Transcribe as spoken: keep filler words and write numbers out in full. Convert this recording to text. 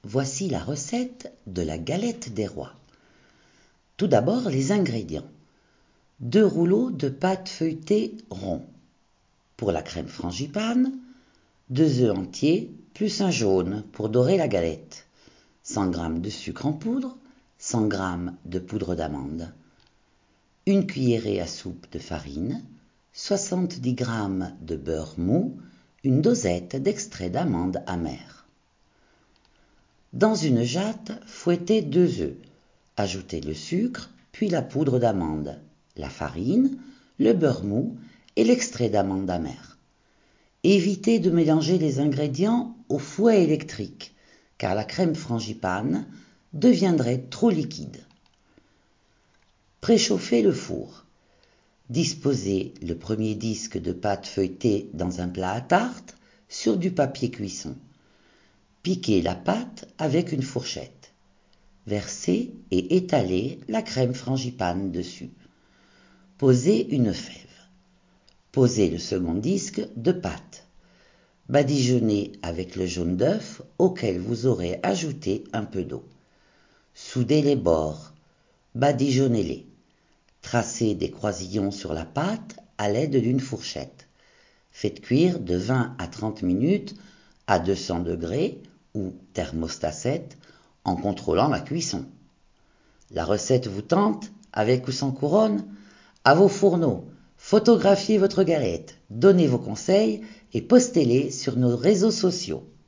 voici la recette de la galette des rois. Tout d'abord, les ingrédients. Deux rouleaux de pâte feuilletée rond. Pour la crème frangipane, deux œufs entiers plus un jaune pour dorer la galette, cent grammes de sucre en poudre, cent grammes de poudre d'amande, une cuillerée à soupe de farine, soixante-dix grammes de beurre mou, une dosette d'extrait d'amande amère. Dans une jatte, fouettez deux œufs, ajoutez le sucre, puis la poudre d'amande, la farine, le beurre mou et l'extrait d'amande amère. Évitez de mélanger les ingrédients au fouet électrique, car la crème frangipane deviendrait trop liquide. Préchauffez le four. Disposez le premier disque de pâte feuilletée dans un plat à tarte sur du papier cuisson. Piquez la pâte avec une fourchette. Versez et étalez la crème frangipane dessus. Posez une fève. Posez le second disque de pâte. Badigeonnez avec le jaune d'œuf auquel vous aurez ajouté un peu d'eau. Soudez les bords. Badigeonnez-les. Tracez des croisillons sur la pâte à l'aide d'une fourchette. Faites cuire de vingt à trente minutes à deux cents degrés ou thermostat sept en contrôlant la cuisson. La recette vous tente, avec ou sans couronne? À vos fourneaux, photographiez votre galette, donnez vos conseils et postez-les sur nos réseaux sociaux.